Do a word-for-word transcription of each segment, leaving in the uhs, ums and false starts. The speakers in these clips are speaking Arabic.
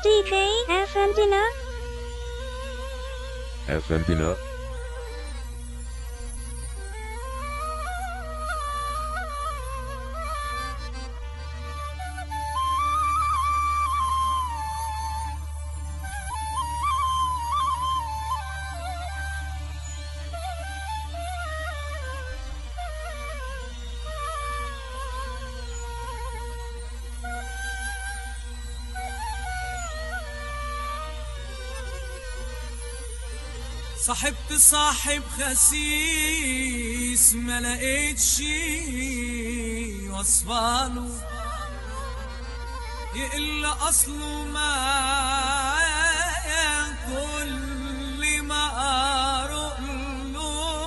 دي جي أفندنا أفندنا صاحبت صاحب خسيس ما لقيتش وصفاله يقل اصله معايا كل ما اروح له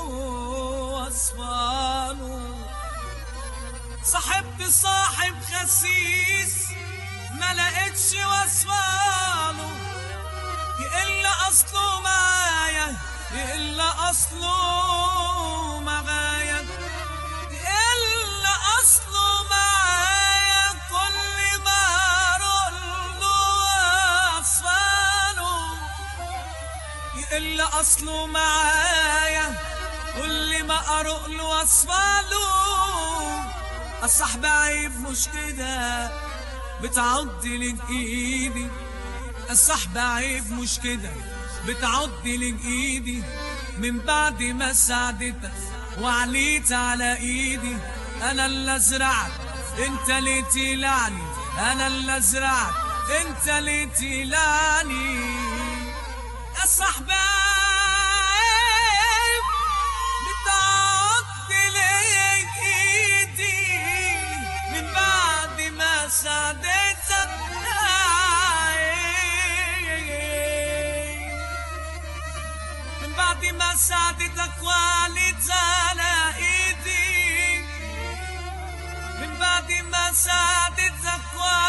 وصفاله. صاحبت صاحب خسيس ما لقيتش وصفاله يقل اصله معايا يقل اصله معايا يقل اصله معايا كل ما اروح له اصفاله يقل اصله معايا كل ما اروح له اصفاله. الصحب عيب مش كده بتعضي لك ايدي، الصحب عيب مش كده بتعضي لك ايدي من بعد ما ساعدتك وعليت على ايدي. انا اللي ازرعك انت اللي تلعني، انا اللي ازرعك انت اللي تلعني. الصحب عيب بتعضي لك ايدي من بعد ما ساعدتك بعد ما ساعدتك وعليت على ايدي، من بعد ما ساعدتك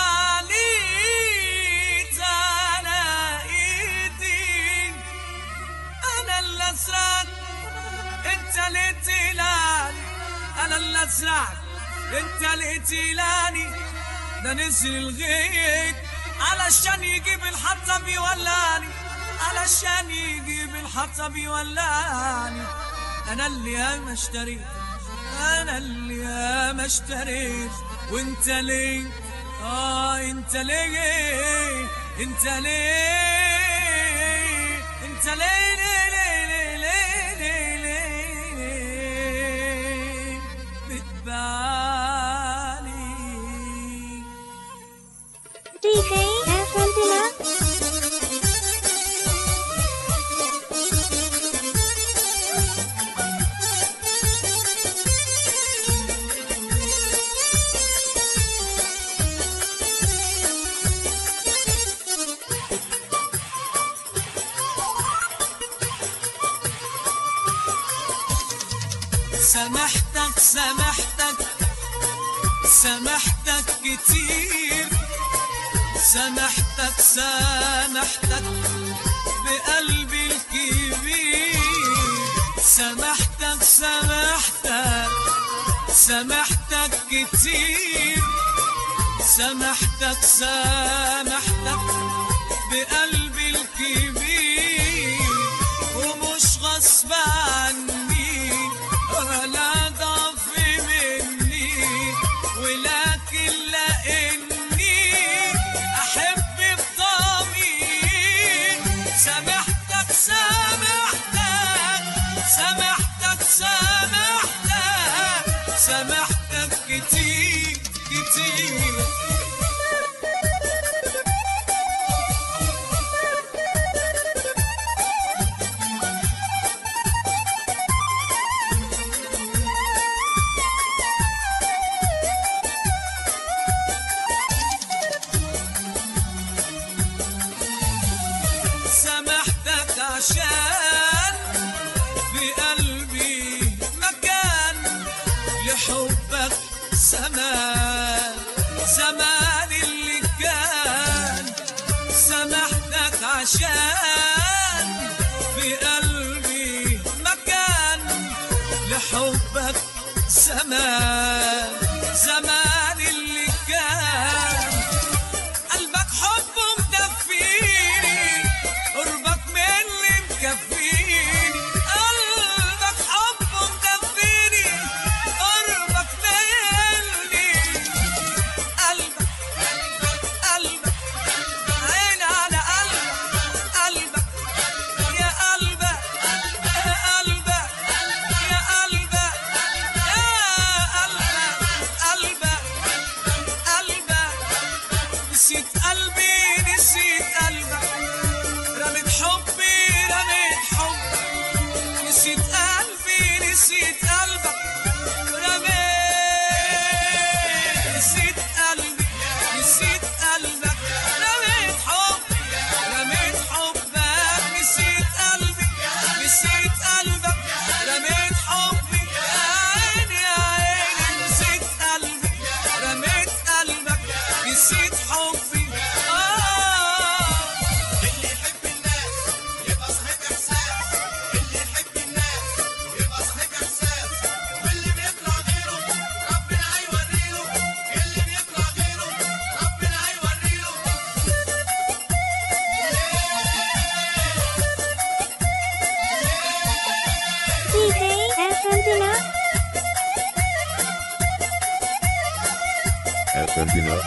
وعليت على ايدي. انا اللي ازرعك انت اللي تلاني، انا اللي ازرعك انت اللي تلاني. ده نزل الغيط علشان يجيب الحطب يولعني، علشان يجيب الحطب يولعني. انا اللي ياما اشتريت، انا اللي ياما اشتريت، وانت ليه اه انت ليه انت ليه انت ليه ليه ليه ليه ليه ليه بتبالي. دي جي أفندنا سامحتك سامحتك سامحتك كتير، سامحتك سامحتك بقلبي الكبير. سامحتك سامحتك سامحتك كتير، سامحتك سامحتك بقلبي الكبير. ومش غصب عني ولا ضعف مني، ولكن لاني احب بضمير. سامحتك سامحتك سامحتك سامحتك سامحتك كتير كتير. سامحتك عشان في قلبي مكان لحبك زمان زمان اللي كان. سامحتك عشان في قلبي مكان لحبك زمان زمان اللي كان. قلبك حبه مدفي Efendina.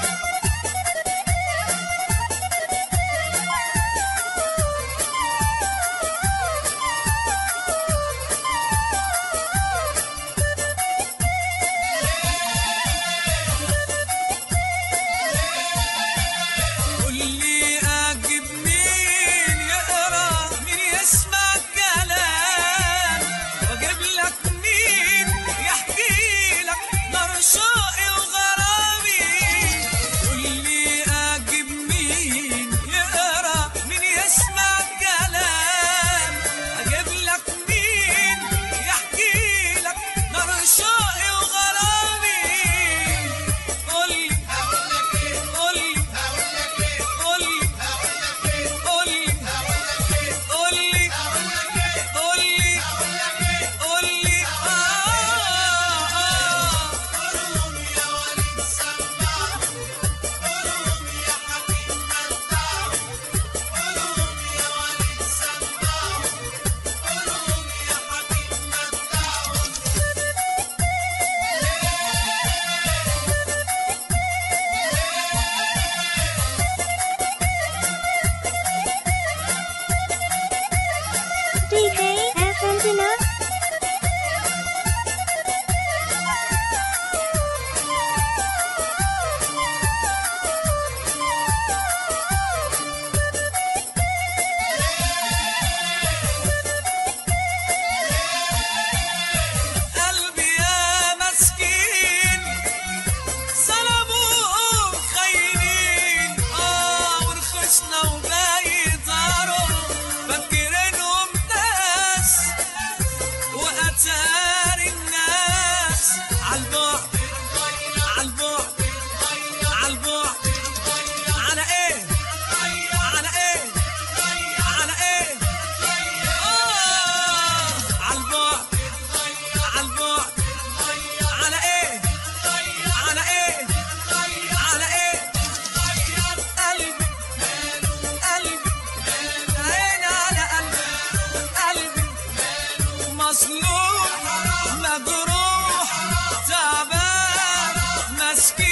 مظلوم مجروح تعبان مسكين